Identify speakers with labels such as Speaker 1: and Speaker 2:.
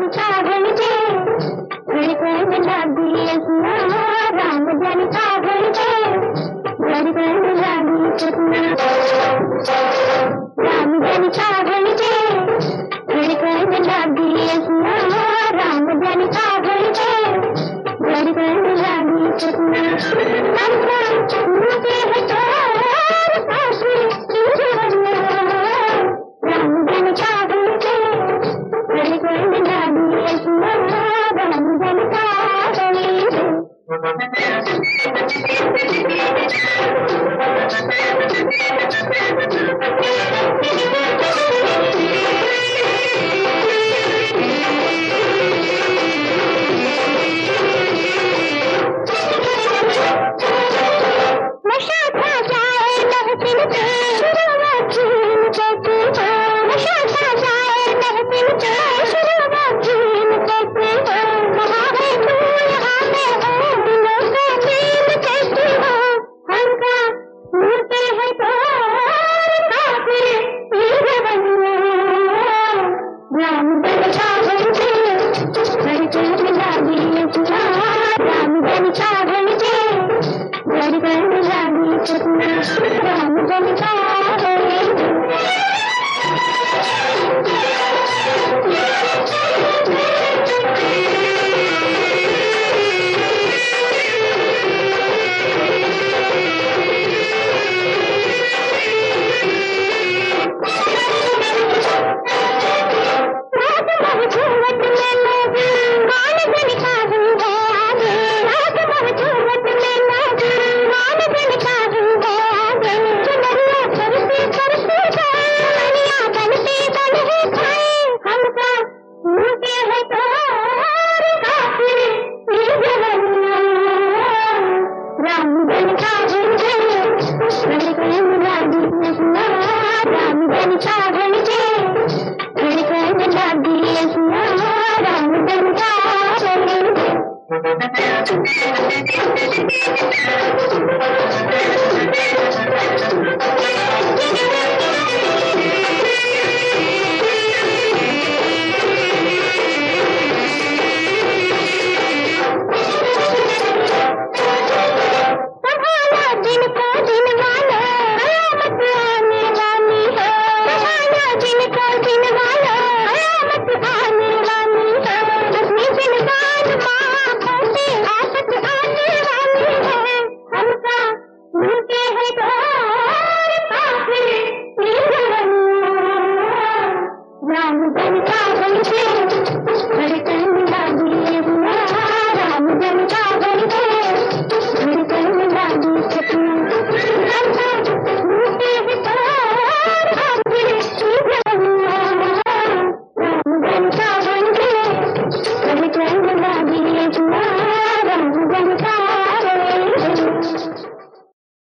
Speaker 1: जन सावन के धड़कन लगी सपना, राम जन सावन के धड़कन लगी सपना, राम जन सावन के धड़कन लगी सपना, राम जन सावन के धड़कन लगी सपना। मुझे है तोर साथी जीवना, राम जन सावन के धड़कन लगी सपना, राम जन सावन के। नशा खा जाए महफिल पे शुरुआत करती हो, नशा खा जाए महफिल पे शुरुआत